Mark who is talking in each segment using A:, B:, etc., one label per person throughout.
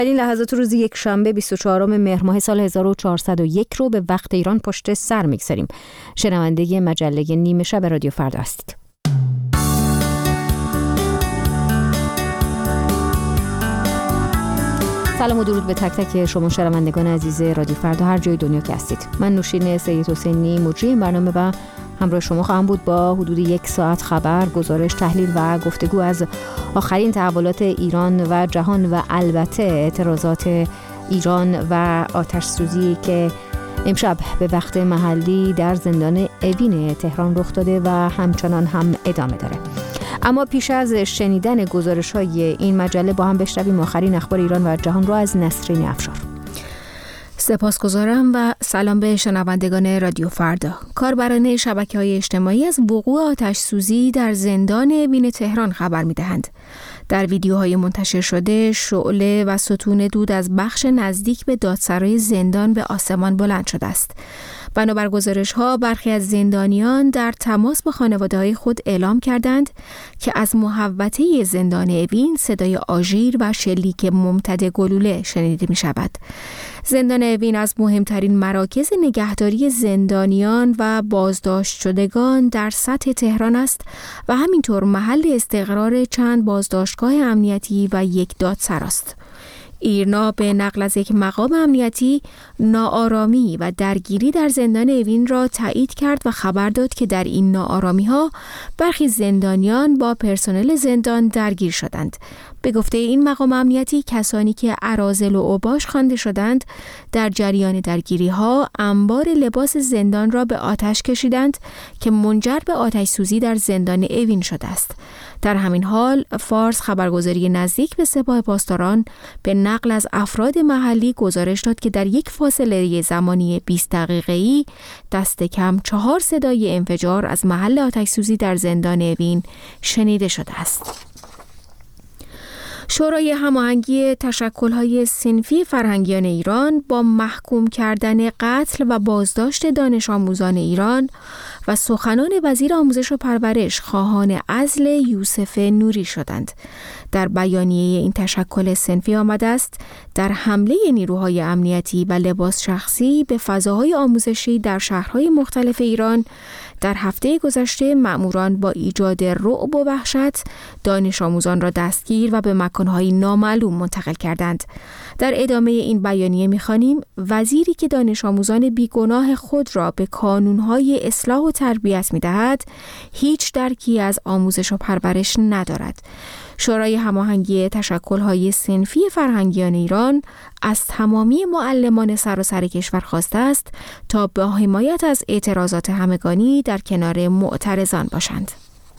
A: این لحظات روز یک شنبه 24 مهر ماه سال 1401 رو به وقت ایران پشت سر میگذاریم. شنونده مجله نیمه شب رادیو فردا هستید. سلام و درود به تک تک شما شنوندگان عزیز رادیو فردا هر جای دنیا که هستید. من نوشین سید حسینی مجری برنامه و همراه شما خواهم بود با حدود 1 ساعت خبر، گزارش، تحلیل و گفتگو از آخرین تحولات ایران و جهان و البته اعتراضات ایران و آتش سوزی که امشب به وقت محلی در زندان اوین تهران رخ داده و همچنان هم ادامه داره. اما پیش از شنیدن گزارش‌های این مجله با هم بشنویم آخرین اخبار ایران و جهان را از نسرین افشار.
B: سپاسگزارم و سلام به شنوندگان رادیو فردا. کاربران شبکه‌های اجتماعی از وقوع آتش سوزی در زندان اوین تهران خبر می‌دهند. در ویدیوهای منتشر شده، شعله و ستون دود از بخش نزدیک به دادسرای زندان به آسمان بلند شده است. بنابر گزارش‌ها، برخی از زندانیان در تماس با خانواده‌های خود اعلام کردند که از محوطه زندان اوین صدای آژیر و شلیک ممتد گلوله شنیده می‌شود. زندان اوین از مهمترین مراکز نگهداری زندانیان و بازداشت شدگان در سطح تهران است و همینطور محل استقرار چند بازداشتگاه امنیتی و یک دادسرا است. ایرنا به نقل از یک مقام امنیتی ناآرامی و درگیری در زندان اوین را تایید کرد و خبر داد که در این ناآرامی‌ها برخی زندانیان با پرسنل زندان درگیر شدند. به گفته این مقام امنیتی، کسانی که اراذل و اوباش خوانده شدند در جریان درگیری‌ها انبار لباس زندان را به آتش کشیدند که منجر به آتش سوزی در زندان اوین شده است. در همین حال، فارس خبرگزاری نزدیک به سپاه پاسداران به نقل از افراد محلی گزارش داد که در یک فاصله زمانی 20 دقیقه‌ای دست کم 4 صدای انفجار از محل آتش سوزی در زندان اوین شنیده شده است. شورای هماهنگی تشکل‌های صنفی فرهنگیان ایران با محکوم کردن قتل و بازداشت دانش آموزان ایران و سخنان وزیر آموزش و پرورش خواهان عزل یوسف نوری شدند. در بیانیه این تشکل صنفی آمده است در حمله نیروهای امنیتی و لباس شخصی به فضاهای آموزشی در شهرهای مختلف ایران در هفته گذشته مأموران با ایجاد رعب و وحشت دانش آموزان را دستگیر و به مکانهای نامعلوم منتقل کردند. در ادامه این بیانیه می‌خوانیم وزیری که دانش آموزان بیگناه خود را به کانونهای اصلاح و تربیت می‌دهد هیچ درکی از آموزش و پرورش ندارد. شورای هماهنگی تشکل‌های صنفی فرهنگیان ایران از تمامی معلمان سراسر کشور خواسته است تا با حمایت از اعتراضات همگانی در کنار معترضان باشند.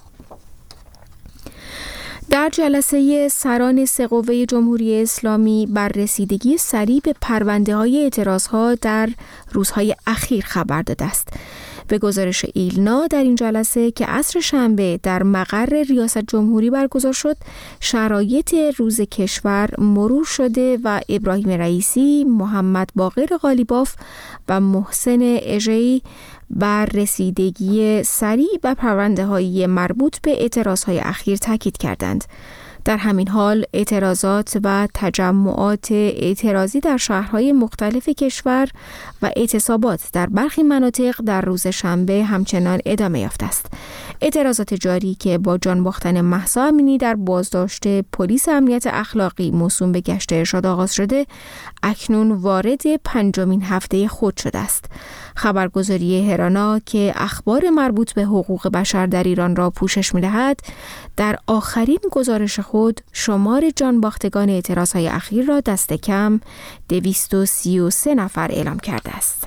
B: در جلسه سران سه قوه جمهوری اسلامی بر رسیدگی سریع به پرونده‌های اعتراض‌ها در روزهای اخیر خبر داده است. به گزارش ایلنا، در این جلسه که عصر شنبه در مقر ریاست جمهوری برگزار شد، شرایط روز کشور مرور شده و ابراهیم رئیسی، محمد باقر قالیباف و محسن اژه‌ای بر رسیدگی سریع به پرونده‌های مربوط به اعتراضهای اخیر تاکید کردند. در همین حال اعتراضات و تجمعات اعتراضی در شهرهای مختلف کشور و اعتصابات در برخی مناطق در روز شنبه همچنان ادامه یافته است. اعتراضات جاری که با جان باختن مهسا امینی در بازداشت پلیس امنیت اخلاقی موسوم به گشت ارشاد آغاز شده، اکنون وارد 5مین هفته خود شده است. خبرگزاری هرانا که اخبار مربوط به حقوق بشر در ایران را پوشش می‌دهد، در آخرین گزارش خود شمار جانباختگان اعتراضهای اخیر را دست کم 233 نفر اعلام کرده است.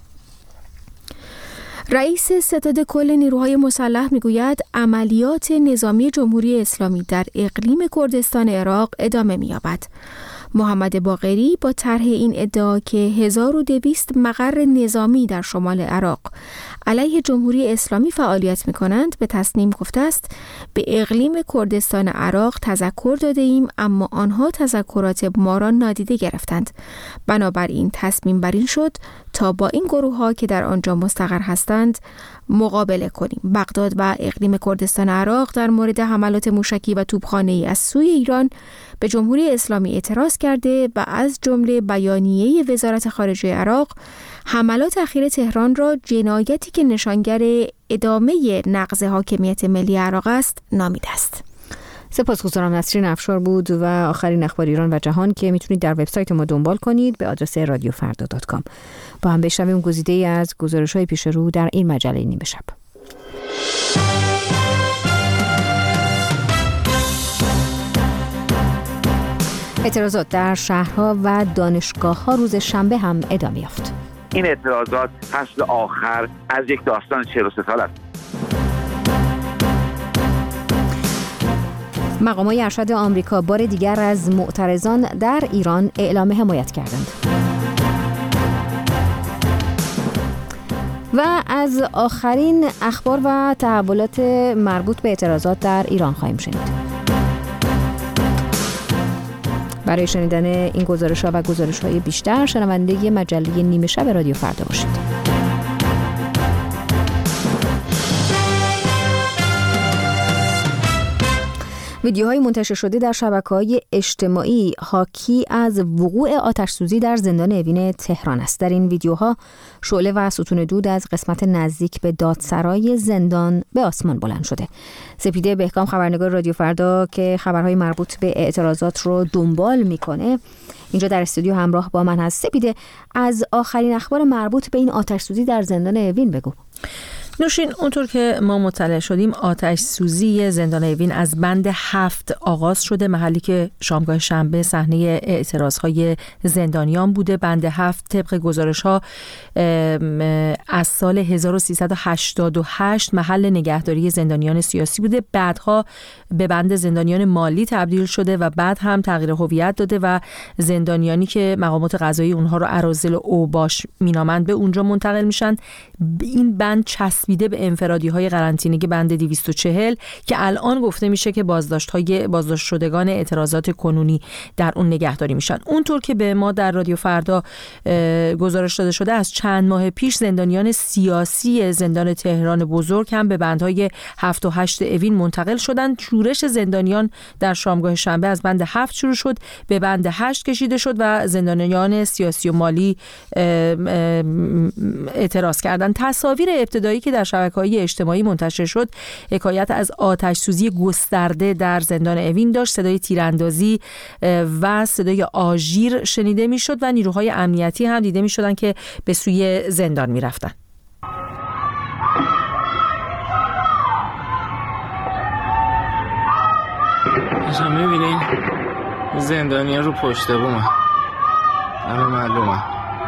B: رئیس ستاد کل نیروهای مسلح میگوید عملیات نظامی جمهوری اسلامی در اقلیم کردستان عراق ادامه می‌یابد. محمد باقری با طرح این ادعا که 1200 مقر نظامی در شمال عراق علیه جمهوری اسلامی فعالیت می‌کنند به تصنیم گفته است به اقلیم کردستان عراق تذکر داده ایم، اما آنها تذکرات ما را نادیده گرفتند. بنابراین تصمیم بر این شد تا با این گروه‌ها که در آنجا مستقر هستند مقابله کنیم. بغداد و اقلیم کردستان عراق در مورد حملات موشکی و توپخانه‌ای از سوی ایران به جمهوری اسلامی اعتراض کرده و از جمله بیانیه وزارت خارجه عراق حملات اخیر تهران را جنایتی که نشانگر ادامه نقض حاکمیت ملی عراق است نامیده است.
A: سپاسگزارم. نسرین افشار بود و آخرین اخبار ایران و جهان که میتونید در وبسایت ما دنبال کنید به آدرس radiofarda.com. با هم بشنویم گزیده‌ای از گزارش‌های پیش رو در این مجله نیمه شب. اعتراضات در شهرها و دانشگاه‌ها روز شنبه هم ادامه یافت.
C: این اعتراضات فصل آخر از یک داستان 43 سال است.
A: مقامات ارشد آمریکا بار دیگر از معترضان در ایران اعلام حمایت کردند. و از آخرین اخبار و تحولات مربوط به اعتراضات در ایران خواهیم شنید. برای شنیدن این گزارش‌ها و گزارش‌های بیشتر شنونده مجله نیمه شب رادیو فردا باشید. ویدیوهای منتشر شده در شبکه‌های اجتماعی حاکی از وقوع آتش‌سوزی در زندان اوین تهران است. در این ویدیوها شعله و ستون دود از قسمت نزدیک به دادسرای زندان به آسمان بلند شده. سپیده بهکام خبرنگار رادیو فردا که خبرهای مربوط به اعتراضات رو دنبال میکنه اینجا در استودیو همراه با من هست. سپیده، از آخرین اخبار مربوط به این آتش‌سوزی در زندان اوین بگو.
D: نوشین، اونطور که ما مطلع شدیم آتش سوزی زندان اوین از بند 7 آغاز شده، محلی که شامگاه شنبه صحنه اعتراضهای زندانیان بوده. بند 7 طبق گزارش‌ها از سال 1388 محل نگهداری زندانیان سیاسی بوده، بعدها به بند زندانیان مالی تبدیل شده و بعد هم تغییر هویت داده و زندانیانی که مقامات قضایی اونها رو اراذل و اوباش مینامند به اونجا منتقل میشن. این بند چسبیده به انفرادی‌های قرنطینگی بند 240 که الان گفته میشه که بازداشت شدگان اعتراضات کنونی در اون نگهداری میشن. اونطور که به ما در رادیو فردا گزارش داده شده، از چند ماه پیش زندانیان سیاسی زندان تهران بزرگ هم به بندهای 7 و 8 اوین منتقل شدند. شورش زندانیان در شامگاه شنبه از بند 7 شروع شد، به بند 8 کشیده شد و زندانیان سیاسی و مالی اعتراض کردند. تصاویر ابتدایی که در شبکه‌های اجتماعی منتشر شد حکایت از آتش سوزی گسترده در زندان اوین داشت. صدای تیراندازی و صدای آژیر شنیده میشد و نیروهای امنیتی هم دیده میشدن که به سوی زندان میرفتن.
E: اینجا میبینین زندانیان رو پشت بومن، همه معلومه.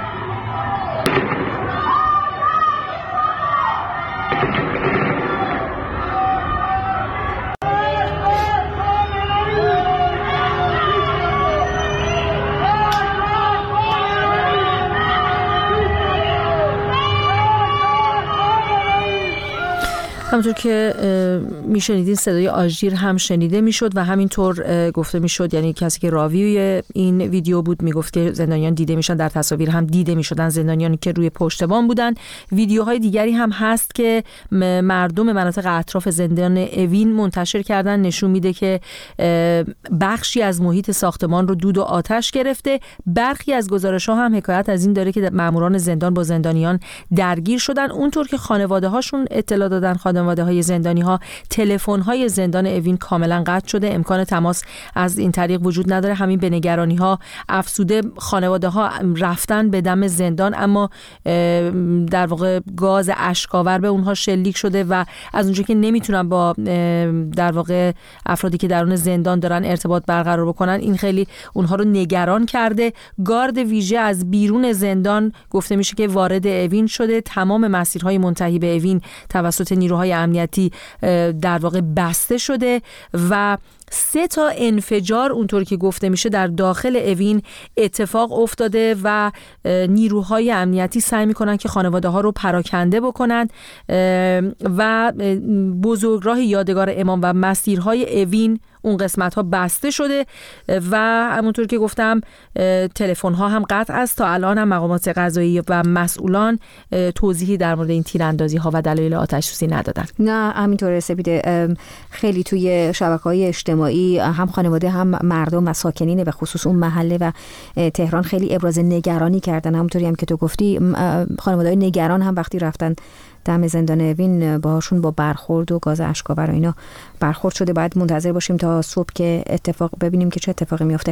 D: همونطور که میشنیدین صدای آژیر هم شنیده میشد و همینطور گفته میشد، یعنی کسی که راوی این ویدیو بود میگفت که زندانیان دیده میشن، در تصاویر هم دیده میشدن زندانیانی که روی پشت بام بودن. ویدیوهای دیگری هم هست که مردم مناطق اطراف زندان اوین منتشر کردن، نشون میده که بخشی از محیط ساختمان رو دود و آتش گرفته. برخی از گزارش‌ها هم حکایت از این داره که ماموران زندان با زندانیان درگیر شدن. اونطور که خانواده هاشون اطلاع دادن، خانواده‌های زندانی‌ها، تلفن‌های زندان اوین کاملا قطع شده، امکان تماس از این طریق وجود نداره. همین به نگرانی‌ها افزوده. خانواده‌ها رفتن به دم زندان، اما در واقع گاز اشک‌آور به اونها شلیک شده و از اونجا که نمیتونن با در واقع افرادی که درون زندان دارن ارتباط برقرار بکنن، این خیلی اونها رو نگران کرده. گارد ویژه از بیرون زندان گفته میشه که وارد اوین شده. تمام مسیرهای منتهی به اوین توسط نیروهای امنیتی در واقع بسته شده و 3 تا انفجار اونطور که گفته میشه در داخل اوین اتفاق افتاده و نیروهای امنیتی سعی میکنن که خانواده ها رو پراکنده بکنن و بزرگراه یادگار امام و مسیرهای اوین اون قسمت ها بسته شده و همونطور که گفتم تلفن ها هم قطع است. تا الان هم مقامات قضایی و مسئولان توضیحی در مورد این تیراندازی ها و دلایل آتش سوزی ندادن.
A: نه همینطوره سپیده، خیلی توی شبکه‌های اجتماعی هم خانواده هم مردم و ساکنین به خصوص اون محله و تهران خیلی ابراز نگرانی کردن. همونطوری هم که تو گفتی خانواده‌های نگران هم وقتی رفتن دم زندان اوین باهاشون با برخورد و گاز اشک‌آور و اینا برخورد شده. باید منتظر باشیم تا صبح که ببینیم که چه اتفاقی میفته.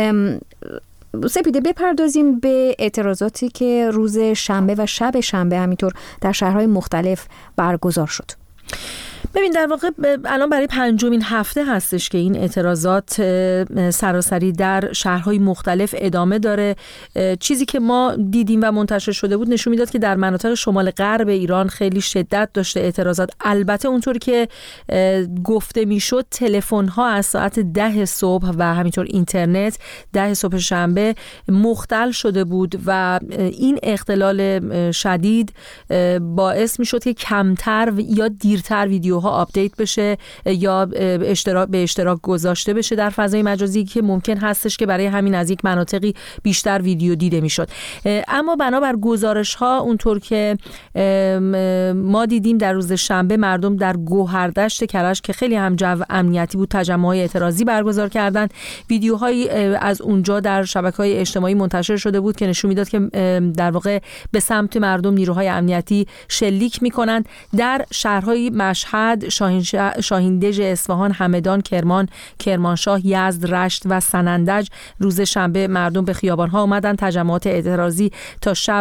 A: سپیده بپردازیم به اعتراضاتی که روز شنبه و شب شنبه همینطور در شهرهای مختلف برگزار شد.
D: ببین در واقع الان برای 5مین هفته هستش که این اعتراضات سراسری در شهرهای مختلف ادامه داره. چیزی که ما دیدیم و منتشر شده بود نشون میداد که در مناطق شمال غرب ایران خیلی شدت داشته اعتراضات. البته اونطور که گفته میشد تلفن ها از ساعت 10 صبح و همینطور اینترنت 10 صبح شنبه مختل شده بود و این اختلال شدید باعث میشد که کمتر یا دیرتر ویدیوها آپدیت بشه یا به اشتراک گذاشته بشه در فضای مجازی که ممکن هستش که برای همین از یک مناطقی بیشتر ویدیو دیده میشد. اما بنابر گزارش ها اونطور که ما دیدیم در روز شنبه مردم در گوهردشت کرج که خیلی هم جو امنیتی بود تجمع‌های اعتراضی برگزار کردند. ویدیوهایی از اونجا در شبکه‌های اجتماعی منتشر شده بود که نشون میداد که در واقع به سمت مردم نیروهای امنیتی شلیک میکنند. در شهرهای مشهد، شاهیندژ، اصفهان، همدان، کرمانشاه، یزد، رشت و سنندج روز شنبه مردم به خیابان‌ها آمدن. تجمعات اعتراضی تا شب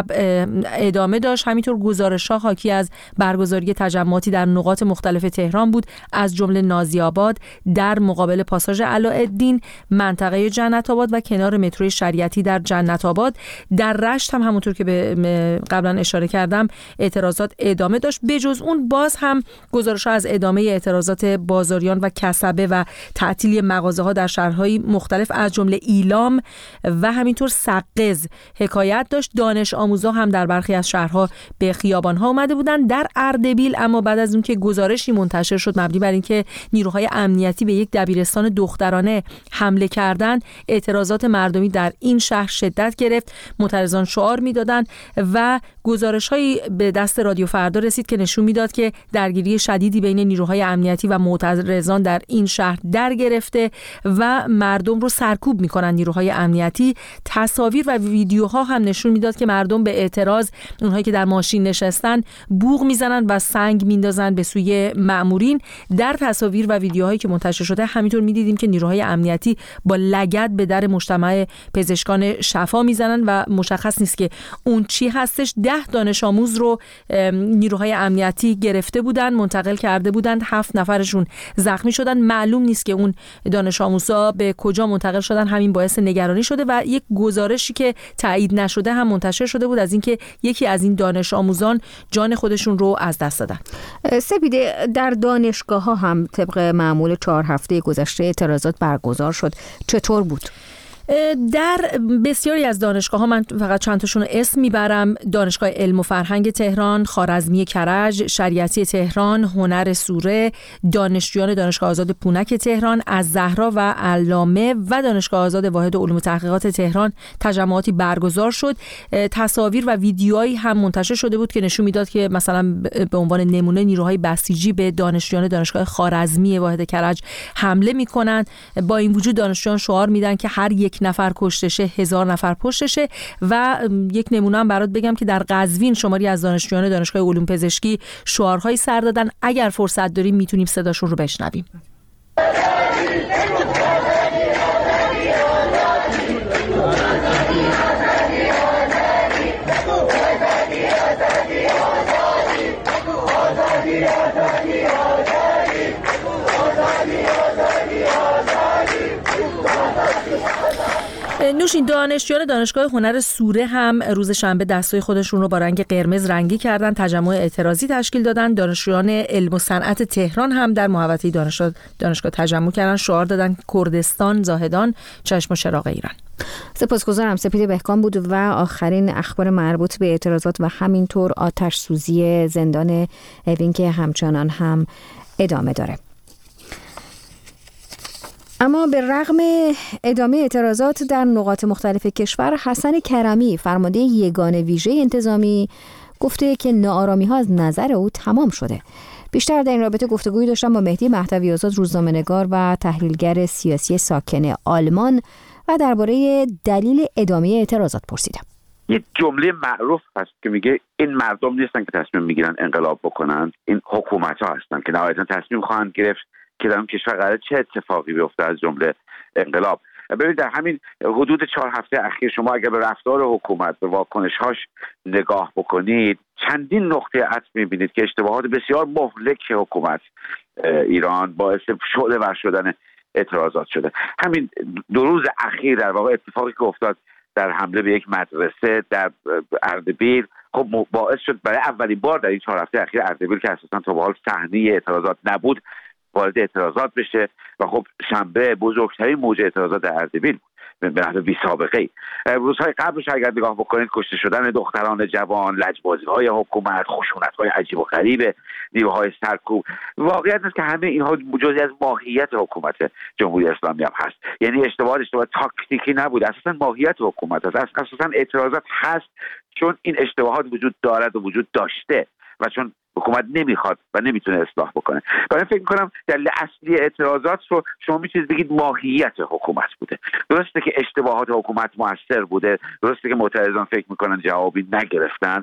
D: ادامه داشت. همینطور گزارش‌ها حاکی از برگزاری تجمعاتی در نقاط مختلف تهران بود، از جمله نازی‌آباد، در مقابل پاساژ علاءالدین، منطقه جنت آباد و کنار مترو شریعتی در جنت آباد. در رشت هم همونطور که قبلا اشاره کردم اعتراضات ادامه داشت. بجز اون باز هم گزارش‌ها از ادامه اعتراضات بازاریان و کسبه و تعطیلی مغازه‌ها در شهرهای مختلف از جمله ایلام و همینطور سقز حکایت داشت. دانش آموزا هم در برخی از شهرها به خیابان‌ها اومده بودند. در اردبیل اما بعد از اون که گزارشی منتشر شد مبنی بر اینکه نیروهای امنیتی به یک دبیرستان دخترانه حمله کردند، اعتراضات مردمی در این شهر شدت گرفت. معترضان شعار می‌دادند و گزارش‌هایی به دست رادیو فردا رسید که نشون می‌داد که درگیری شدیدی بین نیروهای امنیتی و معترضان در این شهر در گرفته و مردم رو سرکوب می‌کنند نیروهای امنیتی. تصاویر و ویدیوها هم نشون می‌داد که مردم به اعتراض، اونهایی که در ماشین نشستن، بوق می‌زنن و سنگ می‌اندازن به سوی مأمورین. در تصاویر و ویدیوهایی که منتشر شده همینطور می‌دیدیم که نیروهای امنیتی با لگد به در مجتمع پزشکان شفا می‌زنن و مشخص نیست که اون چی هستش. 10 دانش آموز رو نیروهای امنیتی گرفته بودن، منتقل کرده بودند. 7 نفرشون زخمی شدن. معلوم نیست که اون دانش آموزا به کجا منتقل شدن. همین باعث نگرانی شده و یک گزارشی که تایید نشده هم منتشر شده بود از اینکه یکی از این دانش آموزان جان خودشون رو از دست دادن.
A: سپیده، در دانشگاه‌ها هم طبق معمول 4 هفته گذشته اعتراضات برگزار شد. چطور بود؟
D: در بسیاری از دانشگاه‌ها، من فقط چند تاشون رو اسم میبرم: دانشگاه علم و فرهنگ تهران، خوارزمی کرج، شریعتی تهران، هنر سوره، دانشجویان دانشگاه آزاد پونک تهران، الزهرا و علامه و دانشگاه آزاد واحد علوم و تحقیقات تهران تجمعاتی برگزار شد. تصاویر و ویدیوهایی هم منتشر شده بود که نشون میداد که مثلا به عنوان نمونه نیروهای بسیجی به دانشجویان دانشگاه خوارزمی واحد کرج حمله میکنند. با این وجود دانشجویان شعار میدن که هر یک نفر کشتشه 1000 نفر پشتشه. و یک نمونه هم برات بگم که در قزوین شماری از دانشجویان دانشگاه علوم پزشکی شعارهایی سر دادن. اگر فرصت داریم میتونیم صداشون رو بشنویم. نوشین، دانشجویان دانشگاه هنر سوره هم روز شنبه دستای خودشون رو با رنگ قرمز رنگی کردن، تجمع اعتراضی تشکیل دادن. دانشجویان علم و صنعت تهران هم در محوطه دانشگاه تجمع کردن، شعار دادن کردستان زاهدان، چشم و چراغ ایران.
A: سپاسگزارم. سپید بهکام بود و آخرین اخبار مربوط به اعتراضات و همینطور آتش سوزی زندان اوین که همچنان هم ادامه داره. اما به رغم ادامه اعتراضات در نقاط مختلف کشور، حسن کرمی فرمانده یگان ویژه انتظامی گفته که ناآرامی‌ها از نظر او تمام شده. بیشتر در این رابطه گفتگویی داشتم با مهدی مهدوی آزاد، روزنامه‌نگار و تحلیلگر سیاسی ساکن آلمان و درباره دلیل ادامه اعتراضات پرسیدم.
C: یه جمله معروف هست که میگه این مردم نیستن که تصمیم میگیرن انقلاب بکنن، این حکومت‌ها هستن که نهایتاً تصمیم خواهند گرفت که در اون کشور قراره چه اتفاقی بیفته، از جمله انقلاب. ببینید در همین حدود 4 هفته اخیر شما اگر به رفتار حکومت، به واکنش‌هاش نگاه بکنید، چندین نقطه عطف می‌بینید که اشتباهات بسیار مهلک حکومت ایران باعث شعله‌ور شدن اعتراضات شده. همین 2 روز اخیر در واقع اتفاقی که افتاد در حمله به یک مدرسه در اردبیل، خب باعث شد برای اولین بار در این 4 هفته اخیر اردبیل که اساساً تا به حال صحنه اعتراضات نبود وارد اعتراضات بشه و خب شنبه بزرگترین موج اعتراضات در اردبیل به نحو بی سابقه. روزهای قبلش اگر نگاه بکنید، کشته شدن دختران جوان، لجبازی‌های حکومت، خشونت‌های عجیب و غریب نیروهای سرکوب، واقعیت است که همه اینها جزئی از ماهیت حکومت جمهوری اسلامی هم هست. یعنی اشتباه تاکتیکی نبود، اساساً ماهیت حکومت است، اساساً اعتراضات هست چون این اشتباهات وجود دارد و وجود داشته و چون حکومت نمیخواد و نمیتونه اصلاح بکنه. برای فکر میکنم دلیل اصلی اعتراضات رو شما میتونید بگید ماهیت حکومت بوده. درسته که اشتباهات حکومت موثر بوده، درسته که معترضان فکر میکنن جوابی نگرفتن،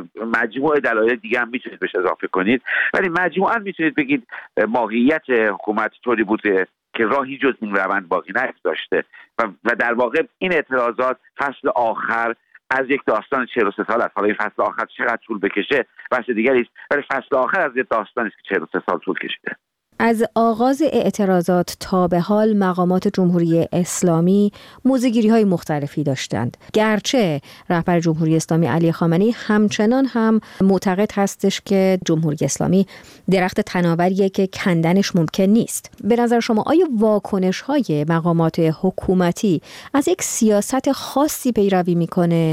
C: مجموعه دلایل دیگه هم میتونید بهش اضافه کنید، ولی مجموعاً میتونید بگید ماهیت حکومت طوری بوده که راهی جز این روند باقی نگذاشته و در واقع این اعتراضات فصل آخر از یک داستان 43 سال است. حالا این فصل آخر چقدر طول بکشه بحث دیگری است، ولی فصل آخر از یک داستانی است که 43 سال طول کشیده.
A: از آغاز اعتراضات تا به حال مقامات جمهوری اسلامی موضع‌گیری‌های مختلفی داشتند. گرچه رهبر جمهوری اسلامی علی خامنه‌ای همچنان هم معتقد هستش که جمهوری اسلامی درخت تناوریه که کندنش ممکن نیست. به نظر شما آیا واکنش‌های مقامات حکومتی از یک سیاست خاصی پیروی میکنه؟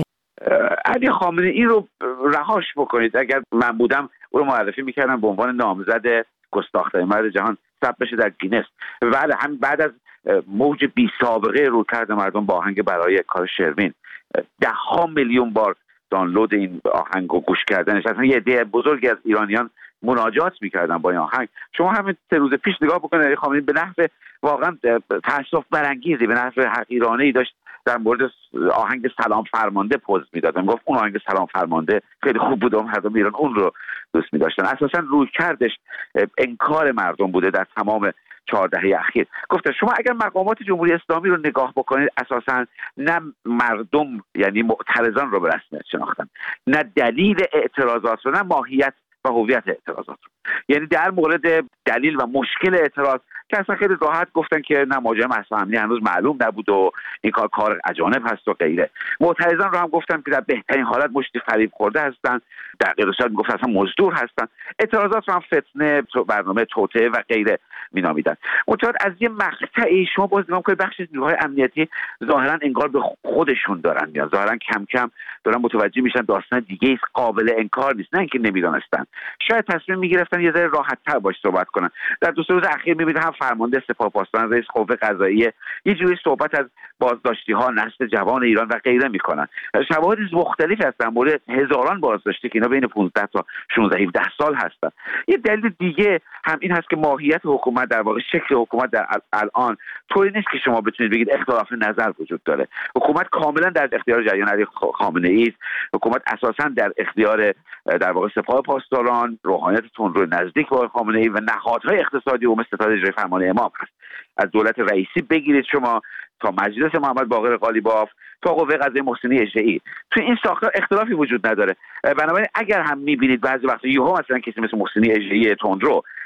C: علی خامنه‌ای رو رهاش بکنید. اگر من بودم او رو معرفی میکردم به عنوان نامزد گستاخ‌ترین مرد جهان، ثبت بشه در گینس. بله، هم بعد از موج بی سابقه رویکرد مردم با آهنگ برای کار شروین، 10 میلیون بار دانلود این آهنگ رو گوش کردنش، اصلا یه عده بزرگی از ایرانیان مناجات میکردن با این آهنگ. شما همین 3 روز پیش نگاه بکنید، علی خامنه‌ای به نحو واقعا تأسف برانگیزی، به نحو حقیرانه‌ای داشت در مورد آهنگ سلام فرمانده پوز میداد. میگفت اون آهنگ سلام فرمانده خیلی خوب بود و مردم ایران اون رو دوست می‌داشتن. اساساً رویکردش انکار مردم بوده در تمام 4 دهه اخیر. گفته شما اگر مقامات جمهوری اسلامی رو نگاه بکنید، اساساً نه مردم یعنی معترضان رو به رسمیت شناختن، نه دلیل اعتراضات رو، نه ماهیت و هویت اعتراضات رو. یعنی در مورد دلیل و مشکل اعتراض که اصلا خیلی راحت گفتن که نه ماجرا محسا امنی هنوز معلوم نبود و این کار اجانب هست و غیره. معترضان رو هم گفتن که در بهترین حالت مشتی فریب خورده هستن، در غیر صورت میگفت اصلا مزدور هستن. اعتراضات رو هم فتنه، برنامه توطئه و غیره مینامیدن. منتها از یه مقطعی شما باز نگاه کنید بخش نیروهای امنیتی ظاهرا انگار به خودشون دارن میان، ظاهرا کم کم دارن متوجه میشن داستان دیگه ایست، قابل انکار نیست، نه اینکه نمیدونستن، شاید تصمیم میگرفتن یه ذره راحت‌تر باش صحبت کنن. در 2 روز اخیر میبینید هم فرمانده سپاه پاسداران، رئیس قوه قضاییه، یه جوری صحبت از بازداشتی‌ها، نسل جوان ایران و غیره میکنن. شواهد مختلفی هست در مورد هزاران بازداشتی که اینا بین 15 تا 16 17 سال هستن. یه دلیل دیگه هم این هست که ماهیت حکومت، در واقع شکل حکومت در الان طوری نیست که شما بتونید بگید اختلاف نظر وجود داره. حکومت کاملا در اختیار جریان علی خامنه‌ای است. حکومت اساسا در اختیار در واقع سپاه پاسداران، روحانیت تندرو نزدیک با خامنه‌ای و نهادهای اقتصادی و مثل ستاد اجرایی فرمان امام هست. از دولت رئیسی بگیرید شما تا مجلس محمد باقر قالیباف تا قوه قضاییه محسنی اجرایی، تو این ساختار اختلافی وجود نداره. بنابراین اگر هم میبینید بعضی وقتا یهو مثلا کسی مثل محسنی اجرایی تندرو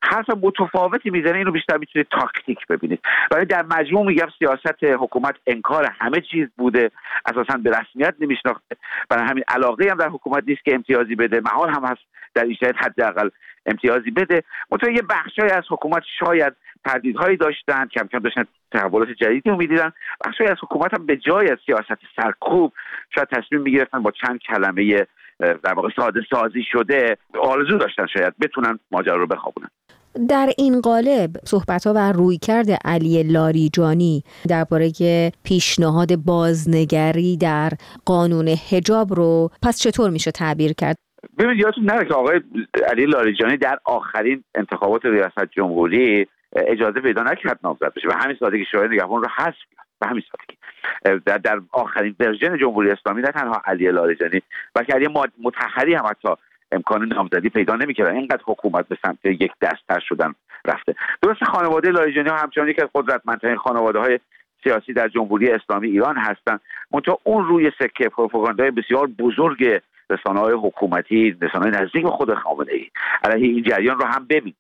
C: حرف متفاوتی میزنه، اینو بیشتر میتونید تاکتیک ببینید. ولی در مجموع میگم سیاست حکومت انکار همه چیز بوده، اساسا به رسمیت نمیشناخته، برای همین علاقه هم در حکومت نیست که امتیازی بده، محال هم هست در این شرایط حداقل امتیازی بده. منتها یه بخشای از حکومت شاید تردیدهایی داشتن، کم کم داشتن تحولات جدیدی رو میدیدن. بخشای از حکومت هم به جای از سیاست سرکوب شاید تصمیم میگرفتن با چند کلمه در واقع ساده سازی شده آرزو داشتن شاید بتونن ماجرا رو بخوابونن.
A: در این قالب صحبت‌ها و رویکرد علی لاریجانی درباره پیشنهاد بازنگری در قانون حجاب رو پس چطور میشه تعبیر کرد؟
C: ببینید یادتون نره که آقای علی لاریجانی در آخرین انتخابات ریاست جمهوری اجازه پیدا نکرد نامزد بشه و همین سادگی شورای نگهبان رو حذف کرد. به همین سادگی در آخرین ورژن جمهوری اسلامی نه تنها علی لاریجانی بلکه علی مطهری هم حتی امکان نامزدی پیدا نمی‌کردن. اینقدر حکومت به سمت یک دست‌تر شدن رفته. درست خانواده لاریجانی ها همچنان یکی از قدرتمندترین خانواده‌های سیاسی در جمهوری اسلامی ایران هستند. منتها اون روی سکه پروپاگاندای بسیار بزرگ رسانه‌های حکومتی، رسانه‌های نزدیک به خود خامنه‌ای علیه این جریان رو هم ببین.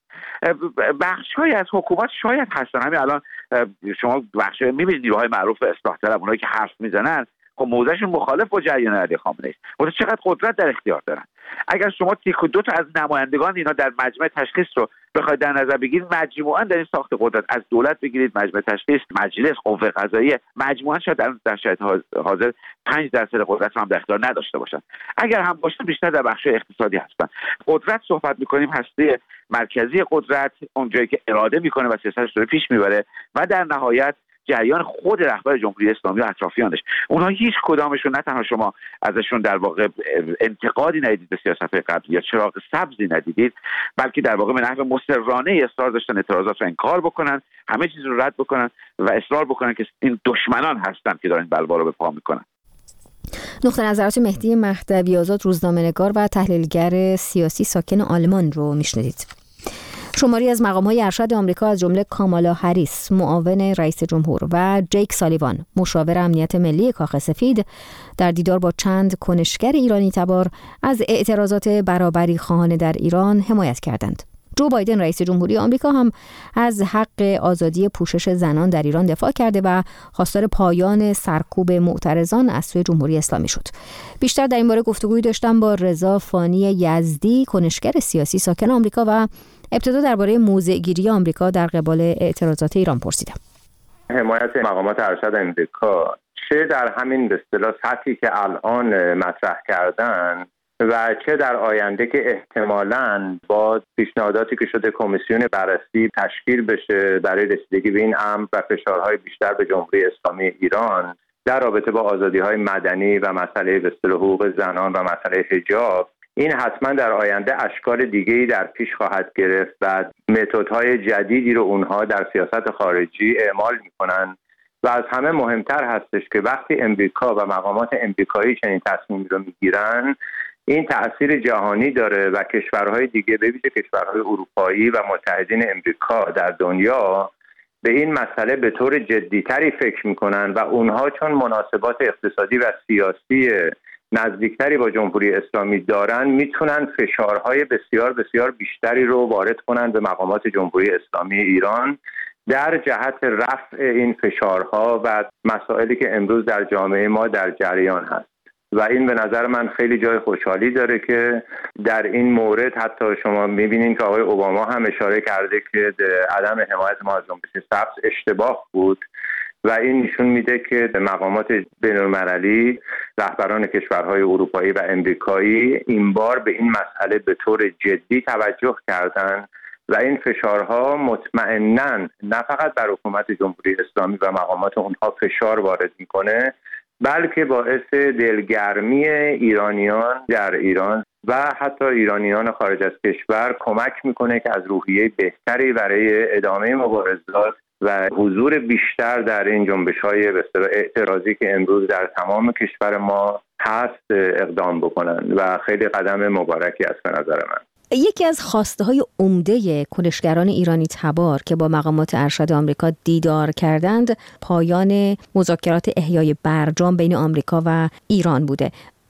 C: بخش‌های از حکومت شاید هستن. همین الان شما بخش‌های می‌بینید نیروهای معروف اصلاح طلب، اونایی که حرف میزنن خب موضعشون مخالف با جریان علی خامنه‌ای است. چقدر قدرت در اختیار دارن. اگر شما تیک و دو تا از نمایندگان اینا در مجمع تشخیص رو بخواید در نظر بگیرید، مجموعاً در این ساخت قدرت از دولت بگیرید، مجمع تشخیص، مجلس، قوه قضاییه، مجموعاً شاید در شرایط حاضر 5% قدرت رو هم در اختیار نداشته باشن. اگر هم باشن بیشتر در بخش اقتصادی هستن. قدرت صحبت می‌کنیم هسته مرکزی قدرت، اونجایی که اراده می‌کنه و سیاستش رو پیش میبره، و در نهایت جریان خود رهبر جمهوری اسلامی و اطرافیانش. اونها هیچ کدامشون، نه تنها شما ازشون در واقع انتقادی ندیدید به سیاست قبلی یا چراغ سبزی ندیدید، بلکه در واقع به نحو مصرانه اصرار داشتن اعتراضات رو انکار بکنن، همه چیز رو رد بکنن و اصرار بکنن که این دشمنان هستن که دارن بلوا رو به پا میکنن.
A: نقطه نظرات مهدی مهدوی آزاد، روزنامه‌نگار و تحلیلگر سیاسی ساکن آلمان رو میشنیدید. شماری از مقام‌های ارشد آمریکا از جمله کامالا هریس معاون رئیس جمهور و جیک سالیوان مشاور امنیت ملی کاخ سفید در دیدار با چند کنشگر ایرانی تبار از اعتراضات برابری خواهان در ایران حمایت کردند. جو بایدن رئیس جمهوری آمریکا هم از حق آزادی پوشش زنان در ایران دفاع کرده و خواستار پایان سرکوب معترضان از سوی جمهوری اسلامی شد. بیشتر در این باره گفتگویی داشتم با رضا فانی یزدی، کنشگر سیاسی ساکن آمریکا، و ابتدا درباره موضع‌گیری آمریکا در قبال اعتراضات ایران پرسیدم.
F: حمایت مقامات ارشد آمریکا چه در همین به اصطلاح سطحی که الان مطرح کردن و چه در آینده که احتمالاً با پیشنهاداتی که شده کمیسیون بررسی تشکیل بشه برای رسیدگی به این امر و فشارهای بیشتر به جمهوری اسلامی ایران در رابطه با آزادی‌های مدنی و مسئله به اصطلاح حقوق زنان و مسئله حجاب، این حتما در آینده اشکال دیگه‌ای در پیش خواهد گرفت و متدهای جدیدی رو اونها در سیاست خارجی اعمال می‌کنن. و از همه مهمتر هستش که وقتی امریکا و مقامات امریکایی چنین تصمیمی رو میگیرن، این تأثیر جهانی داره و کشورهای دیگه به ویژه کشورهای اروپایی و متحدین امریکا در دنیا به این مسئله به طور جدیتری فکر میکنن و اونها چون مناسبات اقتصادی و سیاسی نزدیکتری با جمهوری اسلامی دارن، میتونن فشارهای بسیار بسیار بیشتری رو وارد کنن به مقامات جمهوری اسلامی ایران در جهت رفع این فشارها و مسائلی که امروز در جامعه ما در جریان هست. و این به نظر من خیلی جای خوشحالی داره که در این مورد حتی شما میبینید که آقای اوباما هم اشاره کرده که عدم حمایت ما از جنبش سبز اشتباه بود و این نشون میده که مقامات بین‌المللی، رهبران کشورهای اروپایی و امریکایی این بار به این مسئله به طور جدی توجه کردن و این فشارها مطمئناً نه فقط بر حکومت جمهوری اسلامی و مقامات اونها فشار وارد میکنه، بلکه باعث دلگرمی ایرانیان در ایران و حتی ایرانیان خارج از کشور کمک میکنه که از روحیه بهتری برای ادامه مبارزات و حضور بیشتر در این جنبش‌های به اصطلاح اعتراضی که امروز در تمام کشور ما هست اقدام بکنن و خیلی قدم مبارکی است به نظر من.
A: یکی از خواسته‌های عمده کنشگران ایرانی تبار که با مقامات ارشد آمریکا دیدار کردند، پایان مذاکرات احیای برجام بین آمریکا و ایران بوده.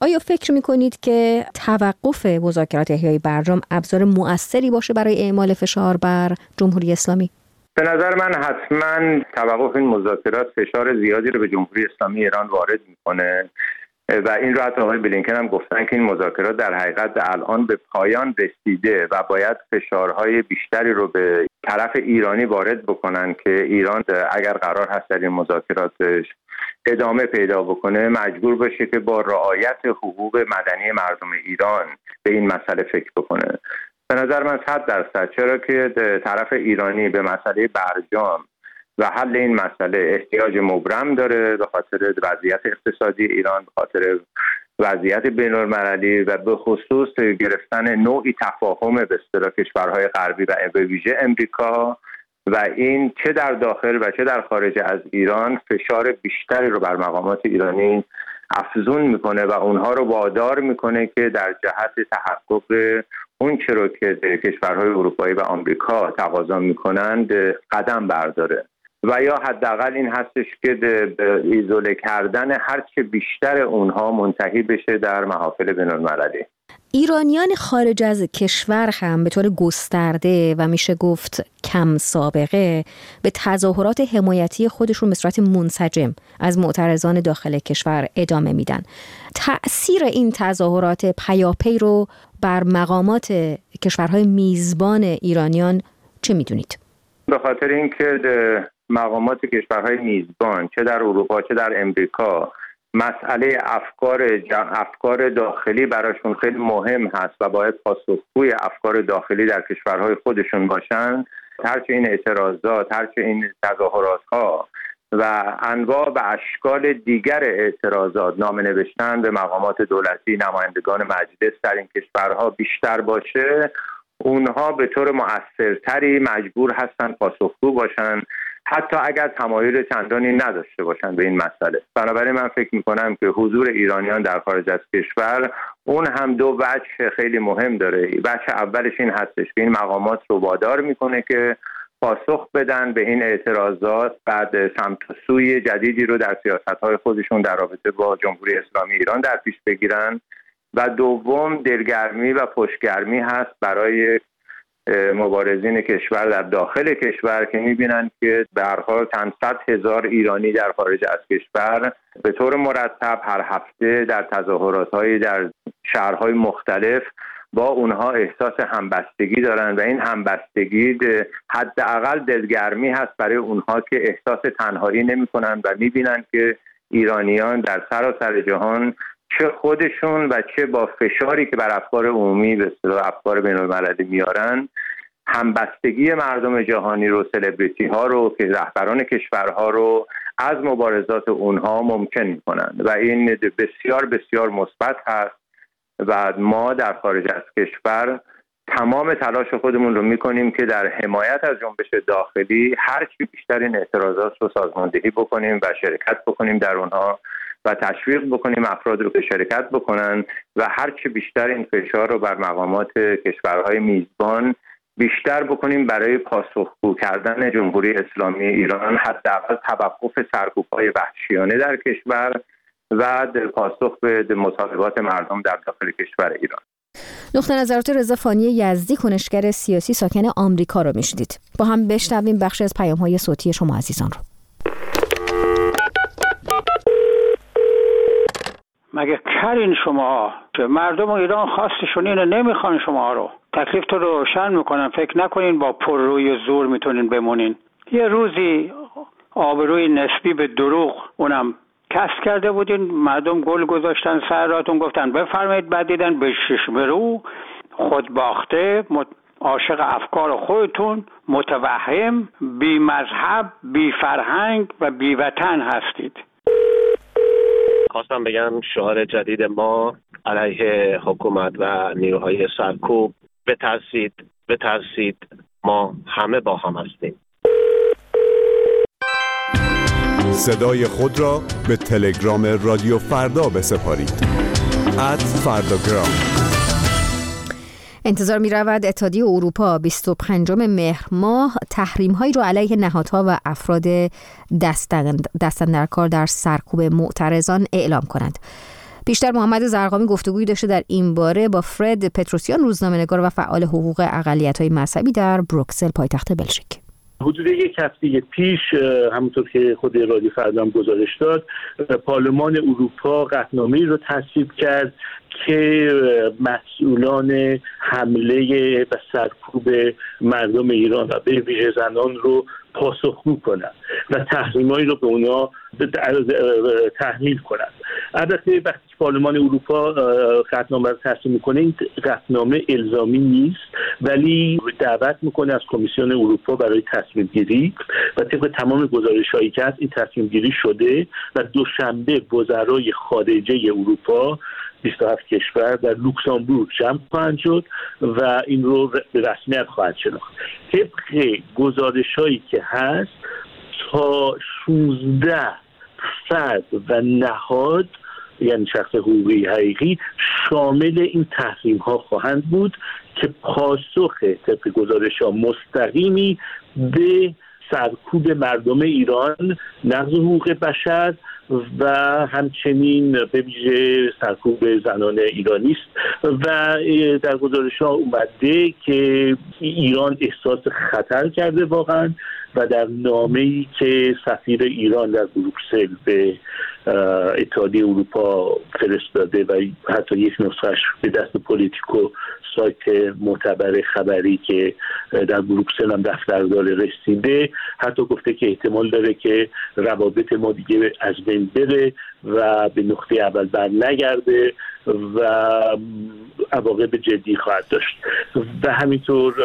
A: آیا فکر میکنید که توقف مذاکرات احیای برجام ابزار مؤثری باشه برای اعمال فشار بر جمهوری اسلامی؟
F: به نظر من حتما توقف این مذاکرات فشار زیادی رو به جمهوری اسلامی ایران وارد میکنه و این رو حتی آقای بلینکن هم گفتن که این مذاکرات در حقیقت الان به پایان رسیده و باید فشارهای بیشتری رو به طرف ایرانی وارد بکنن که ایران اگر قرار هست در این مذاکراتش ادامه پیدا بکنه مجبور بشه که با رعایت حقوق مدنی مردم ایران به این مسئله فکر بکنه. به نظر من 100%، چرا که طرف ایرانی به مسئله برجام و حل این مسئله احتیاج مبرم داره به خاطر وضعیت اقتصادی ایران، به خاطر وضعیت بین‌المللی و به خصوص گرفتن نوعی تفاهم به اصطلاح کشورهای غربی و به ویژه امریکا و این چه در داخل و چه در خارج از ایران فشار بیشتری رو بر مقامات ایرانی افزون میکنه و اونها رو وادار میکنه که در جهت تحقق اون چه رو که کشورهای اروپایی و آمریکا تقاضا میکنند قدم برداره و یا حداقل این هستش که ایزوله کردن هرچه بیشتر اونها منتهی بشه در محافل بین‌المللی.
A: ایرانیان خارج از کشور هم به طور گسترده و میشه گفت کم سابقه به تظاهرات حمایتی خودشون به صورت منسجم از معترضان داخل کشور ادامه میدن. تأثیر این تظاهرات پیاپی رو بر مقامات کشورهای میزبان ایرانیان چه میدونید؟
F: به خاطر اینکه مقامات کشورهای میزبان چه در اروپا چه در امریکا مسئله افکار داخلی براشون خیلی مهم هست و باید پاسخگوی افکار داخلی در کشورهای خودشون باشن، هرچه این اعتراضات، هرچه این تظاهرات ها و انواع و اشکال دیگر اعتراضات نامه نوشتن به مقامات دولتی، نمایندگان مجلس در این کشورها بیشتر باشه، اونها به طور مؤثرتری مجبور هستن پاسخگو باشن حتی اگر تمایل چندانی نداشته باشن به این مسئله. بنابراین من فکر میکنم که حضور ایرانیان در خارج از کشور اون هم دو وجه خیلی مهم داره. وجه اولش این هستش که این مقامات رو وادار میکنه که پاسخ بدن به این اعتراضات، بعد سمت و سوی جدیدی رو در سیاست‌های خودشون در رابطه با جمهوری اسلامی ایران در پیش بگیرن و دوم دلگرمی و پشتگرمی هست برای مبارزین کشور در داخل کشور که میبینن که به هر حال چند صد هزار ایرانی در خارج از کشور به طور مرتب هر هفته در تظاهرات‌های در شهرهای مختلف با اونها احساس همبستگی دارن و این همبستگی حداقل دلگرمی هست برای اونها که احساس تنهایی نمی‌کنن و میبینن که ایرانیان در سراسر جهان چه خودشون و چه با فشاری که بر افکار عمومی به اصطلاح افکار بین‌المللی میارن همبستگی مردم جهانی رو، سلبریتی ها رو که رهبران کشورها رو از مبارزات اونها ممکن میکنن و این بسیار بسیار مثبت هست و ما در خارج از کشور تمام تلاش خودمون رو میکنیم که در حمایت از جنبش داخلی هرچی بیشتر این اعتراضات رو سازماندهی بکنیم و شرکت بکنیم در اونها و تشویق بکنیم افراد رو که شرکت بکنن و هرچی بیشتر این فشار رو بر مقامات کشورهای میزبان بیشتر بکنیم برای پاسخگو کردن جمهوری اسلامی ایران، حداقل توقف سرکوب‌های وحشیانه در کشور و پاسخ به مطالبات مردم در داخل کشور ایران.
A: نقطه نظرات رضا فانی یزدی، کنشگر سیاسی ساکن آمریکا رو میشنیدید. با هم بشنویم بخشی از پیام‌های صوتی شما عزیزان رو.
G: مگه کرین شما مردم ایران خواستشون اینو نمیخوان شما رو تکلیف تو روشن میکنن، فکر نکنین با پرروی و زور میتونین بمونین. یه روزی آبروی نسبی به دروغ اونم کسب کرده بودین، مردم گل گذاشتن سر راتون، گفتن بفرمایید، بعد دیدن به شش برو خود باخته عاشق افکار خودتون، متوهم، بی مذهب، بی فرهنگ و بی وطن هستید.
H: خواستم بگم شعار جدید ما علیه حکومت و نیروهای سرکوب بترسید ما همه با هم هستیم.
I: صدای خود را به تلگرام رادیو فردا بسپارید. @فرداگرام.
A: انتظار می رود اتحادیه اروپا 25 مهر ماه تحریم‌هایی را علیه نهادها و افراد دست اندرکار در سرکوب معترضان اعلام کنند. بیشتر محمد زرقامی گفتگویی داشته در این باره با فرد پتروسیان، روزنامه‌نگار و فعال حقوق اقلیت‌های مذهبی در بروکسل، پایتخت بلژیک.
J: حدود یک هفته پیش، همونطور که خود رادیو فردا هم گزارش داد، پارلمان اروپا قطعنامه‌ای رو تصویب کرد که مسئولان حمله و سرکوب مردم ایران و به ویژه زنان رو پاسخگو کنند و تحریمایی رو به اونا تحمیل کنند. البته وقتی پارلمان اروپا قطعنامه رو تصویب میکنه، این قطعنامه الزامی نیست، ولی دعوت میکنه از کمیسیون اروپا برای تصمیم گیری و طبق تمام گزارش‌هایی که هست این تصمیم گیری شده و دوشنبه وزرای خارجه اروپا 27 کشور در لوکزامبورگ جمع خواهند شد و این رو به رسمیت خواهند شناخت. طبق گزارش‌هایی که هست تا 16 فرد و نهاد، یعنی شخص حقوقی حقیقی، شامل این تحریم‌ها خواهند بود که پاسخ طبق گزارش‌ها مستقیمی به سرکوب مردم ایران، نقض حقوق بشر و همچنین به ویژه سرکوب زنان ایرانی است و در گزارش‌ها اومده که ایران احساس خطر کرده واقعا و در نامه‌ای که سفیر ایران در بروکسل به اتحادیه اروپا فرستاده و حتی یک نسخه‌اش به دست پولیتیکو، سایت معتبر خبری که در بروکسل هم دفتر داره، رسیده، حتی گفته که احتمال داره که روابط ما دیگه از بین بره و به نقطه اول بر نگرده و عواقب جدی خواهد داشت. و همینطور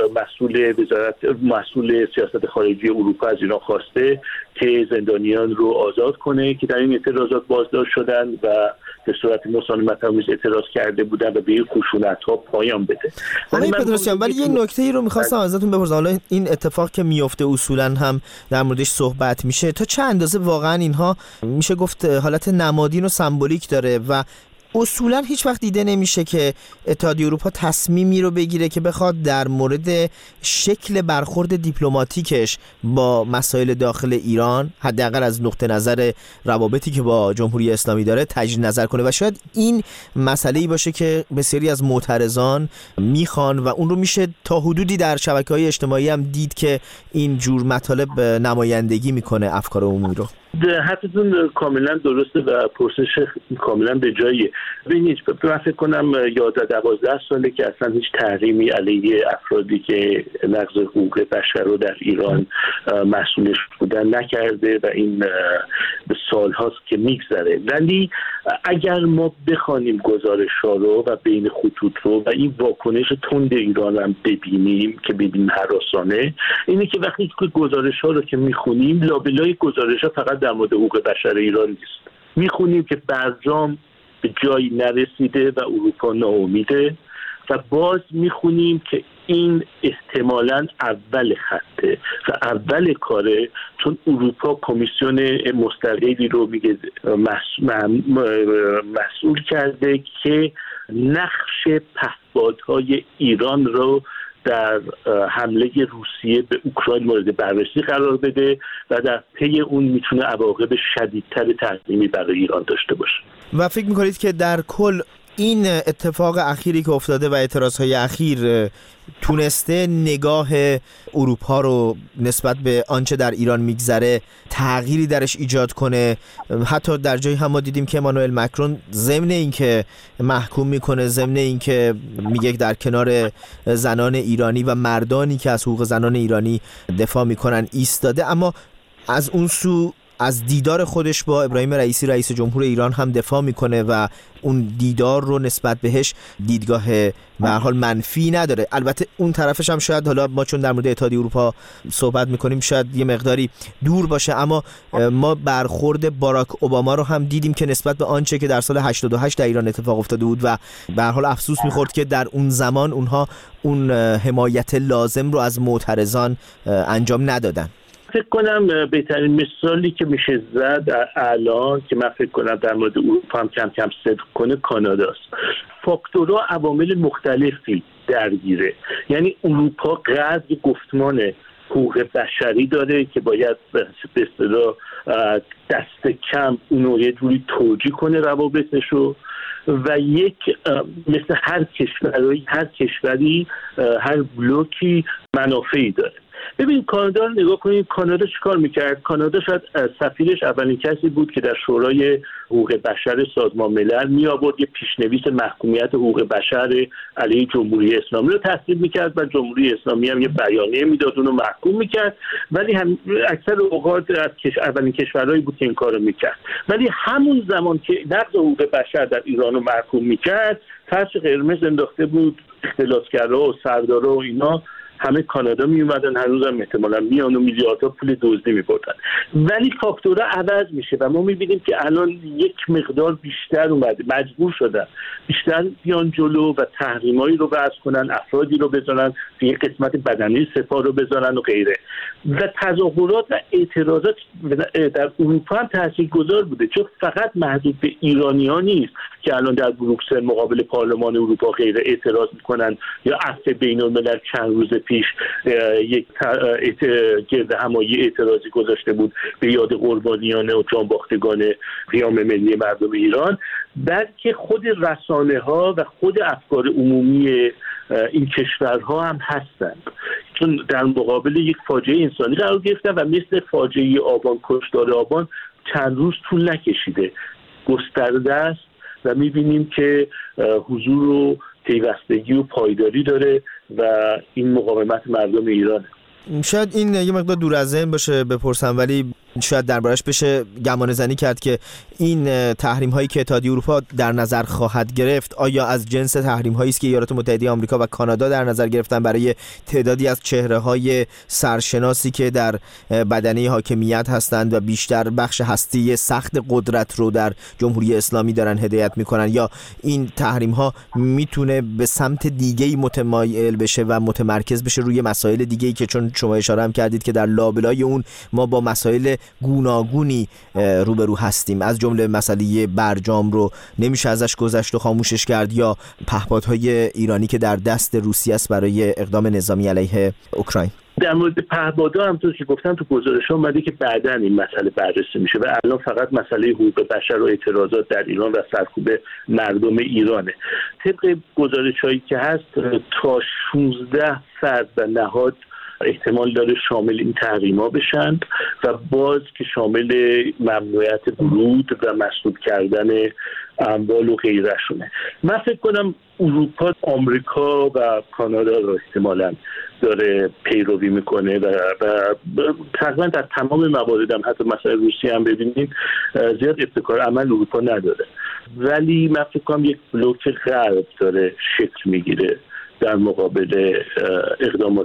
J: مسئول سیاست خارجی اروپا از ایران خواسته که زندانیان رو آزاد کنه که در این اعتراضات بازداشت شدن و به صورت مسالمت‌آمیز اعتراض کرده بودن و به این خشونت‌ها پایان بده.
K: ولی یه نکته‌ای رو می‌خواستم ازتون بپرسم. حالا این اتفاق که میفته اصولاً هم در موردش صحبت میشه، تا چه اندازه واقعاً اینها میشه گفت حالت نمادین و سمبولیک داره و اصولا هیچ وقت دیده نمیشه که اتحادیه اروپا تصمیمی رو بگیره که بخواد در مورد شکل برخورد دیپلماتیکش با مسائل داخل ایران، حداقل از نقطه نظر روابطی که با جمهوری اسلامی داره، تجدید نظر کنه و شاید این مسئله‌ای باشه که بسیاری از معترضان میخوان و اون رو میشه تا حدودی در شبکه‌های اجتماعی هم دید که این جور مطالب نمایندگی میکنه افکار عمومی رو.
J: حرفتون کاملا درسته و پرسش کاملا به جاییه. ببینید، من فکر کنم 11-12 ساله که اصلا هیچ تحریمی علیه افرادی که نقض حقوق بشر رو در ایران مسئولش بودن نکرده و این سالهاست که میگذره. ولی اگر ما بخوانیم گزارش‌ها رو و بین خطوط رو و این واکنش تند ایران هم ببینیم که ببینیم هراسانه، اینه که وقتی که گزارش‌ها رو که میخونیم، لابلای گزارش‌ها فقط در مورد حقوق بشر ایران نیست. میخونیم که برجام به جایی نرسیده و اروپا ناامیده و باز میخونیم که این احتمالاً اول خطه و اول کاره، چون اروپا کمیسیون مستقلی رو میگه مسئول کرده که نقش پهپادهای ایران رو در حمله روسیه به اوکراین مورد بررسی قرار بده و در پی اون میتونه عواقب شدیدتر تحریمی برای ایران داشته باشه.
K: و فکر میکنید که در کل این اتفاق اخیری که افتاده و اعتراضهای اخیر تونسته نگاه اروپا رو نسبت به آنچه در ایران میگذره تغییری درش ایجاد کنه؟ حتی در جایی هم ما دیدیم که امانوئل مکرون ضمن اینکه محکوم میکنه، ضمن اینکه میگه در کنار زنان ایرانی و مردانی که از حقوق زنان ایرانی دفاع میکنن ایستاده، اما از اون سو از دیدار خودش با ابراهیم رئیسی رئیس جمهور ایران هم دفاع میکنه و اون دیدار رو نسبت بهش دیدگاه به هر حال منفی نداره. البته اون طرفش هم شاید، حالا ما چون در مورد اتحادیه اروپا صحبت میکنیم شاید یه مقداری دور باشه، اما ما برخورد باراک اوباما رو هم دیدیم که نسبت به آنچه که در سال 88 در ایران اتفاق افتاده بود و به هر حال افسوس میخورد که در اون زمان اونها اون حمایت لازم رو از معترضان انجام ندادن.
J: فکر کنم بهترین مثالی که میشه زد الان که من فکر کنم در مورد اروپا هم کم کم صدق کنه کاناداست. فاکتورها عوامل مختلفی درگیره، یعنی اروپا قدر گفتمان حقوق بشری داره که باید به اصطلاح دست کم اونو یه جوری توجیه کنه روابطش رو و یک مثل هر کشوری هر بلوکی منافعی داره. ببین کانادا رو نگاه کنید، کانادا چیکار میکرد؟ کانادا شاید سفیرش اولین کسی بود که در شورای حقوق بشر سازمان ملل می آورد یه پیشنویس محکومیت حقوق بشر علیه جمهوری اسلامی رو تصویب میکرد و جمهوری اسلامی هم یه بیانیه میداد اون رو محکوم میکرد، ولی اکثر اوقات از اولین کشورهایی بود که این کارو میکرد. ولی همون زمان که نقض حقوق بشر در ایران رو محکوم میکرد، فرش قرمز انداخته بود، اختلاسگرا و سردارا و اینا همه کانادا می اومدن، هنوزم احتمالاً میان و میلیاردها پول دزدی می‌بردن. ولی فاکتورها عوض میشه و ما می‌بینیم که الان یک مقدار بیشتر اومده، مجبور شدن بیشتر بیان جلو و تحریمایی رو وضع کنن، افرادی رو بزنن، یک قسمت بدنی سپاه رو بزنن و غیره. و تظاهرات و اعتراضات در اروپا هم تاثیرگذار بوده، چون فقط محدود به ایرانی‌ها نیست که الان در بروکسل مقابل پارلمان اروپا غیره اعتراض می‌کنن یا عفو بین‌الملل چند روز پیش یک گرد همایی اعتراضی گذاشته بود به یاد قربانیان و جانباختگان قیام ملی مردم ایران، بلکه خود رسانه‌ها و خود افکار عمومی این کشورها هم هستند، چون در مقابل یک فاجعه انسانی قرار گرفتن و مثل فاجعه آبان، کشتار آبان چند روز طول نکشیده، گسترده است و می‌بینیم که حضور و پیوستگی و پایداری داره و این مقاومت مردم ایرانه.
K: شاید این یه مقدار دور از ذهن باشه بپرسم، ولی شاید دربارش بشه گمان زنی کرد که این تحریم هایی که اتحادیه اروپا در نظر خواهد گرفت آیا از جنس تحریم هایی است که ایالات متحده آمریکا و کانادا در نظر گرفتن برای تعدادی از چهره های سرشناسی که در بدنه حاکمیت هستند و بیشتر بخش هستی سخت قدرت رو در جمهوری اسلامی دارن هدایت میکنن، یا این تحریم ها میتونه به سمت دیگه‌ای متمایل بشه و متمرکز بشه روی مسائل دیگه‌ای که چون شما اشاره هم کردید که در لابلای اون ما با مسائل گوناگونی روبرو هستیم، از جمله مسئله برجام رو نمیشه ازش گذشت و خاموشش کرد، یا پهپادهای ایرانی که در دست روسیه است برای اقدام نظامی علیه اوکراین.
J: در مورد پهپادها همونطور که گفتم تو گزارش اومده که بعداً این مسئله بررسی میشه و الان فقط مسئله حقوق بشر و اعتراضات در ایران و سرکوب مردم ایرانه. طبق گزارش‌هایی که هست تا 16 فرد و نهاد احتمال داره شامل این تحریم‌ها بشن و باز که شامل ممنوعیت ورود و مسدود کردن اموال و غیره شونه. من فکر کنم اروپا، آمریکا و کانادا رو احتمالاً داره پیروی میکنه و تقریبا در تمام موارد هم حتی مثلا روسیه هم ببینید زیاد ابتکار عمل اروپا نداره، ولی من فکر کنم یک بلوک غرب داره شکل میگیره در مقابل اقدامات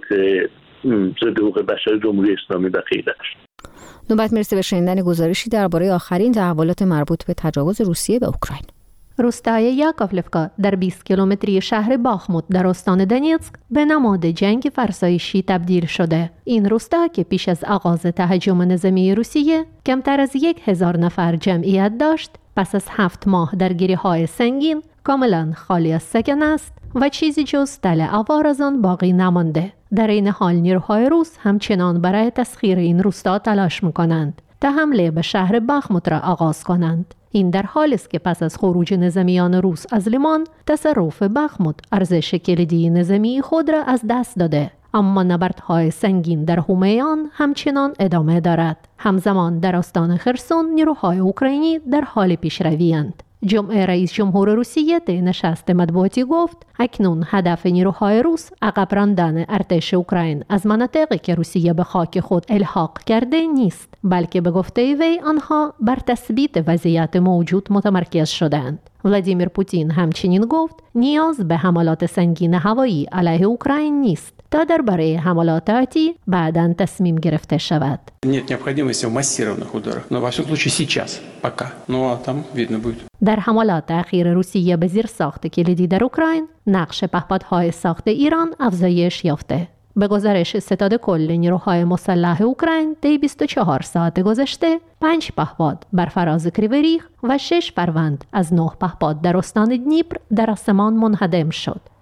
J: ضد حقوق بشر جمهوری اسلامی و غیرش.
A: نوبت میرسه به شنیدن گزارشی درباره آخرین تحولات مربوط به تجاوز روسیه به اوکراین.
L: روستای یاکوفلوفکا در 20 کیلومتری شهر باخموت در استان دونیتسک به نماد جنگ فرسایشی تبدیل شده. این روستا که پیش از آغاز تهاجم نظامی روسیه کمتر از 1000 نفر جمعیت داشت، پس از 7 ماه درگیری‌های سنگین کاملا خالی از سکن است و چیزی جز تل عوار از آن باقی نمانده. در این حال نیروهای روس همچنان برای تسخیر این روستا تلاش می‌کنند تا حمله به شهر باخموت را آغاز کنند. این در حالی است که پس از خروج نظامیان روس از لیمان، تصرف باخموت ارزش کلیدی نظامی خود را از دست داده، اما نبردهای سنگین در حومه همچنان ادامه دارد. همزمان در استان خرسون نیروهای اوکراینی در حال پیشروی‌اند. جمعه رئیس جمهور روسیه در نشست مطبوعاتی گفت اکنون هدف نیروهای روس عقب راندن ارتش اوکراین از مناطقی که روسیه به خاک خود الحاق کرده نیست، بلکه به گفته وی آنها بر تثبیت وضعیت موجود متمرکز شدند. ولادیمیر پوتین همچنین گفت نیاز به حملات سنگین هوایی علیه اوکراین نیست تا درباره حملات آتی بعداً تصمیم گرفته شود.
M: Нет необходимости в массированных ударах, но во всяком случае сейчас, пока. Ну а там видно будет.
L: در حملات اخیر روسیه به زیر ساخت کلیدی در اوکراین، نقش پهپادهای ساخت ایران افزایش یافته. به گزارش ستاد کل نیروهای مسلح اوکراین در 24 ساعت گذشته 5 پهپاد بر فراز کریوریخ و 6 فروند از 9 پهپاد در استان دنیپر در آسمان منهدم شد.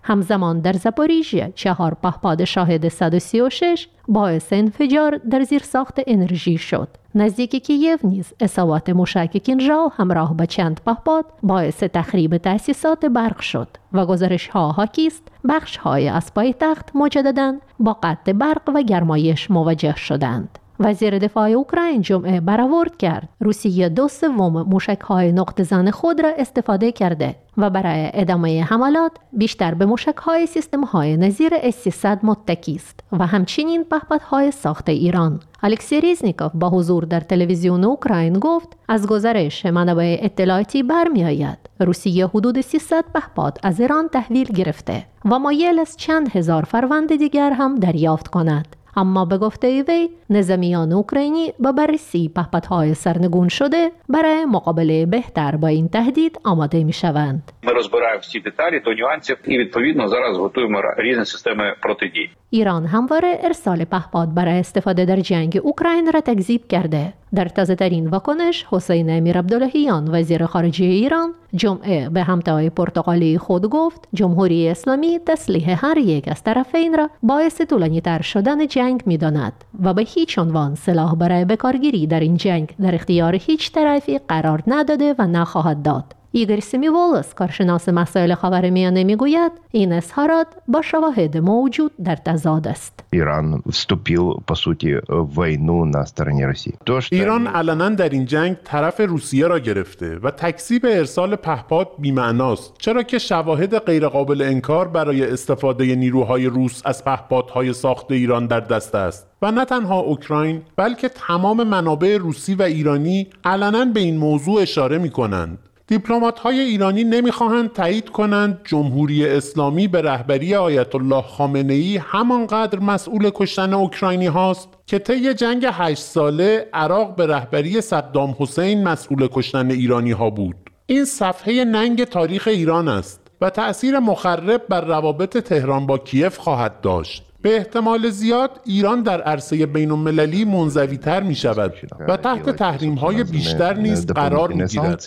L: همزمان در زاپوریژیا 4 پهپاد شاهد 136 باعث انفجار در زیرساخت انرژی شد. نزدیک کییف نیز اصابات موشک کینژال همراه با چند پهپاد باعث تخریب تأسیسات برق شد و گزارش‌ها حاکی است بخش‌های از پایتخت مجدداً با قطع برق و گرمایش مواجه شدند. وزیر دفاع اوکراین جمعه برآورد کرد روسیه 2/3 موشک‌های نقطه‌زن خود را استفاده کرده و برای ادامه حملات بیشتر به موشک‌های سیستم‌های نظیر S-300 متکی است و همچنین پهپادهای ساخته ایران. الکسی ریزنیکوف با حضور در تلویزیون اوکراین گفت از گزارش منابع اطلاعاتی برمی‌آید روسیه حدود 300 پهپاد از ایران تحویل گرفته و مایل است چند هزار فروند دیگر هم دریافت کند. اما به گفته وی نظامیان اوکراینی با بررسی پهپادهای سرنگون شده برای مقابله بهتر با این تهدید آماده می‌شوند.
N: Ми розбираємо всі деталі до нюансів і відповідно зараз готуємо різні системи протидії.
L: ایران همواره ارسال پهپاد برای استفاده در جنگ اوکراین را تکذیب کرده. در تازه‌ترین واکنش حسین امیر عبداللهیان وزیر خارجه ایران جمعه به همتای پرتغالی خود گفت جمهوری اسلامی تسلیح هر یک از طرفین را باعث طولانی‌تر شدن جنگ می‌داند و به هیچ عنوان سلاح برای بکارگیری در این جنگ در اختیار هیچ طرفی قرار نداده و نخواهد داد. ایگور سمیوالوس کارشناس مسائل خاورمیانه میگوید این اظهارات با شواهد موجود در تضاد است.
O: ایران вступил по сути в войну на стороне России.
P: ایران علنا در این جنگ طرف روسیه را گرفته و تکذیب ارسال پهپاد بی‌معناست، چرا که شواهد غیرقابل انکار برای استفاده نیروهای روس از پهپادهای ساخته ایران در دست است. و نه تنها اوکراین بلکه تمام منابع روسی و ایرانی علنا به این موضوع اشاره می‌کنند. دیپلمات‌های ایرانی نمی‌خواهند تایید کنند جمهوری اسلامی به رهبری آیت الله خامنه‌ای همانقدر مسئول کشتن اوکراینی هاست که طی جنگ 8 ساله عراق به رهبری صدام حسین مسئول کشتن ایرانی ها بود. این صفحه ننگ تاریخ ایران است و تأثیر مخرب بر روابط تهران با کیف خواهد داشت. به احتمال زیاد ایران در عرصه بین‌المللی منزوی‌تر می‌شود و تحت تحریم‌های بیشتر نیز قرار می‌گیرد.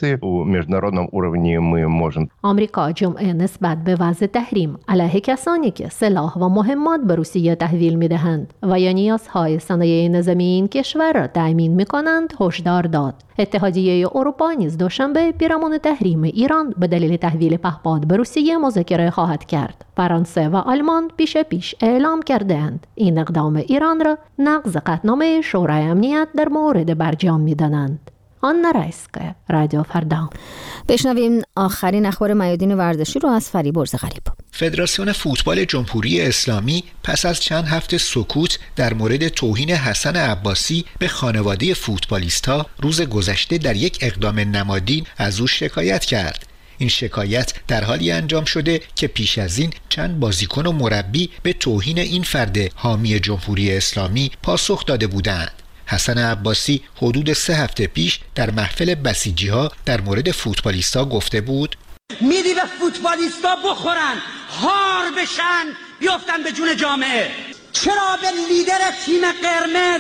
L: آمریکا جمعه نسبت به وضع تحریم علیه کسانی که سلاح و مهمات به روسیه تحویل می‌دهند و یا نیازهای صنایع نظامی این کشور را تأمین می‌کنند هشدار داد. اتحادیه اروپا نیز دوشنبه پیرامون تحریم ایران به دلیل تحویل پهپاد به روسیه مذاکره خواهد کرد. فرانسه و آلمان پیش اعلام کردند این اقدام ایران را نقض قطعنامه شورای امنیت در مورد برجام می‌دانند. آنا رایسکا، رادیو فردا.
A: بشنویم آخرین اخبار میادین ورزشی رو از فریبرز غریب.
Q: فدراسیون فوتبال جمهوری اسلامی پس از چند هفته سکوت در مورد توهین حسن عباسی به خانواده فوتبالیست‌ها روز گذشته در یک اقدام نمادین از او شکایت کرد. این شکایت در حالی انجام شده که پیش از این چند بازیکن و مربی به توهین این فرد حامی جمهوری اسلامی پاسخ داده بودند. حسن عباسی حدود 3 هفته پیش در محفل بسیجی‌ها در مورد فوتبالیستا گفته بود
R: میدی به فوتبالیستا بخورن، هار بشن، بیافتن به جون جامعه. چرا به لیدر تیم قرمز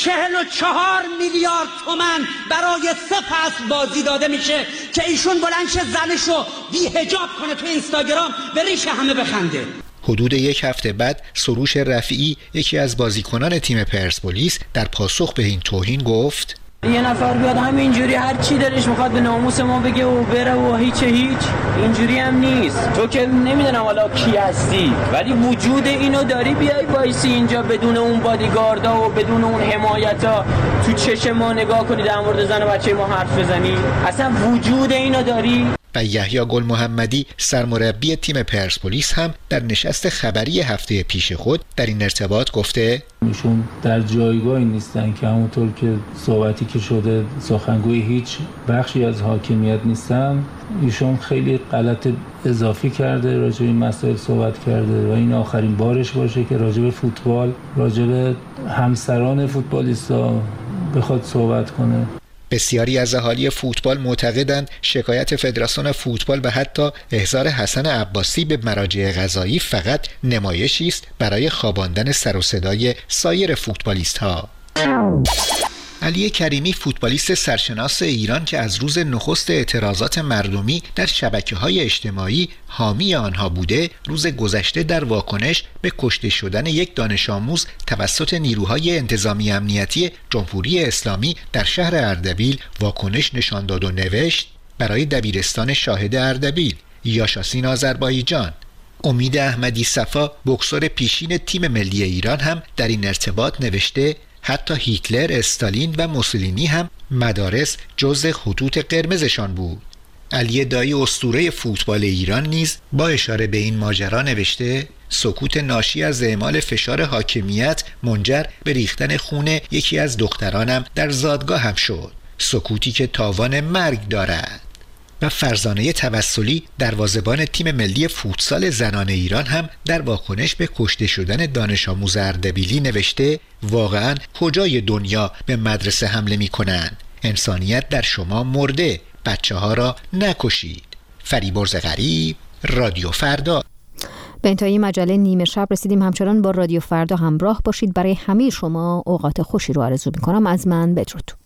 R: 44 میلیارد تومان برای 3 فصل بازی داده میشه که ایشون بلند شه زنشو بی حجاب کنه تو اینستاگرام به ریش همه بخنده؟
Q: حدود 1 هفته بعد سروش رفیعی یکی از بازیکنان تیم پرسپولیس در پاسخ به این توهین گفت
S: یه نفر بیاد همینجوری هر چی دلش میخواد به ناموس ما بگه و بره و هیچ اینجوری هم نیست. تو که نمیدونم حالا کی هستی ولی وجود اینو داری بیای وایسی اینجا بدون اون بادیگاردا و بدون اون حمایتا تو چشم ما نگاه کنی در مورد زن و بچه ما حرف بزنی؟ اصلا وجود اینو داری؟
Q: و یحیی گل محمدی سرمربی تیم پرسپولیس هم در نشست خبری هفته پیش خود در این ارتباط گفته
T: ایشون در جایگاهی نیستن که همونطور که صحبتی که شده سخنگوی هیچ بخشی از حاکمیت نیستن. ایشون خیلی غلط اضافی کرده، راجع به این مسائل صحبت کرده و این آخرین بارش باشه که راجع به فوتبال، راجع به همسران فوتبالیستا بخواد صحبت کنه.
Q: بسیاری از اهالی فوتبال معتقدند شکایت فدراسیون فوتبال و حتی احضار حسن عباسی به مراجع قضایی فقط نمایشی است برای خواباندن سر و صدای سایر فوتبالیست‌ها. علی کریمی فوتبالیست سرشناس ایران که از روز نخست اعتراضات مردمی در شبکه‌های اجتماعی حامی آنها بوده، روز گذشته در واکنش به کشته شدن یک دانش آموز توسط نیروهای انتظامی امنیتی جمهوری اسلامی در شهر اردبیل واکنش نشان داد و نوشت: برای دبیرستان شاهد اردبیل، یاشاسین آذربایجان. امید احمدی صفا بوکسور پیشین تیم ملی ایران هم در این ارتباط نوشته: حتی هیتلر، استالین و موسولینی هم مدارس جزء خطوط قرمزشان بود. علی دایی اسطوره فوتبال ایران نیز با اشاره به این ماجرا نوشته: سکوت ناشی از اعمال فشار حاکمیت منجر به ریختن خون یکی از دخترانم در زادگاه هم شد، سکوتی که تاوان مرگ دارد. و فرزانه توسلی دروازه‌بان تیم ملی فوتسال زنان ایران هم در واکنش به کشته شدن دانش آموز اردبیلی نوشته: واقعاً کجای دنیا به مدرسه حمله می‌کنند؟ انسانیت در شما مرده، بچه‌ها را نکشید. فریبرز غریب، رادیو فردا.
A: به انتهای مجله نیمه شب رسیدیم. همچنان با رادیو فردا همراه باشید. برای همه شما اوقات خوشی رو آرزو می‌کنم. از من بدرود.